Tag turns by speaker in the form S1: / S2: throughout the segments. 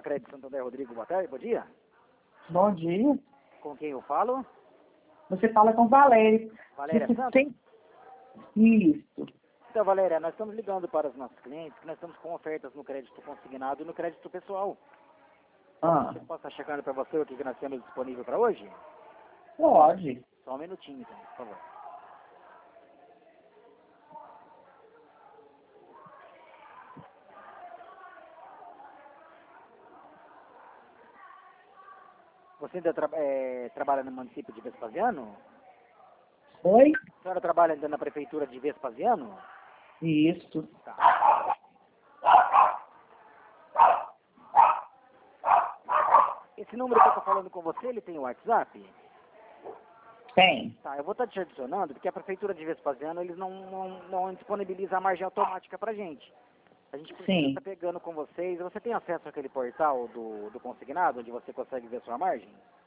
S1: Crédito Santander, Rodrigo, boa tarde, bom dia.
S2: Bom dia.
S1: Com quem eu falo?
S2: Você fala com Valéria.
S1: Valéria
S2: Você
S1: Santos?
S2: tem... Isso.
S1: Então, Valéria, nós estamos ligando para os nossos clientes que nós estamos com ofertas no crédito consignado e no crédito pessoal.
S2: Ah,
S1: Você posso estar checando para você o que nós temos disponível para hoje?
S2: pode.
S1: Só um minutinho, então, por favor. Você ainda trabalha no município de Vespasiano?
S2: Oi?
S1: A senhora trabalha ainda na prefeitura de Vespasiano?
S2: Isso.
S1: Tá. Esse número que eu estou falando com você, ele tem o WhatsApp?
S2: Tem.
S1: Tá, eu vou estar te adicionando, porque a prefeitura de Vespasiano, eles não disponibilizam a margem automática pra gente. A gente precisa
S2: Sim.
S1: estar pegando com vocês. Você tem acesso àquele portal do consignado, onde você consegue ver sua margem?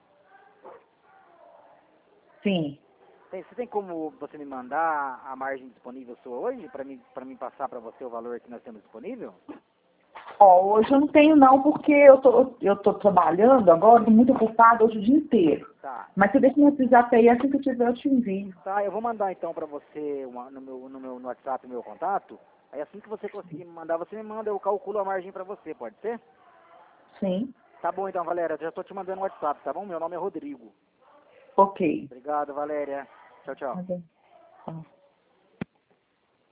S2: Sim.
S1: Você tem como você me mandar a margem disponível sua hoje, para mim passar para você o valor que nós temos disponível?
S2: Ó, hoje eu não tenho não, porque eu tô trabalhando agora, tô muito ocupada hoje o dia inteiro.
S1: Tá.
S2: Mas você deixa no WhatsApp aí, assim que eu tiver eu te envio.
S1: Tá, eu vou mandar então para você no WhatsApp o meu contato. Aí assim que você conseguir me mandar, você me manda, eu calculo a margem para você, pode ser?
S2: Sim.
S1: Tá bom então, Valéria, eu já estou te mandando o WhatsApp, tá bom? Meu nome é Rodrigo.
S2: Ok.
S1: Obrigado, Valéria. Tchau, tchau.
S2: Tá bom. Tá.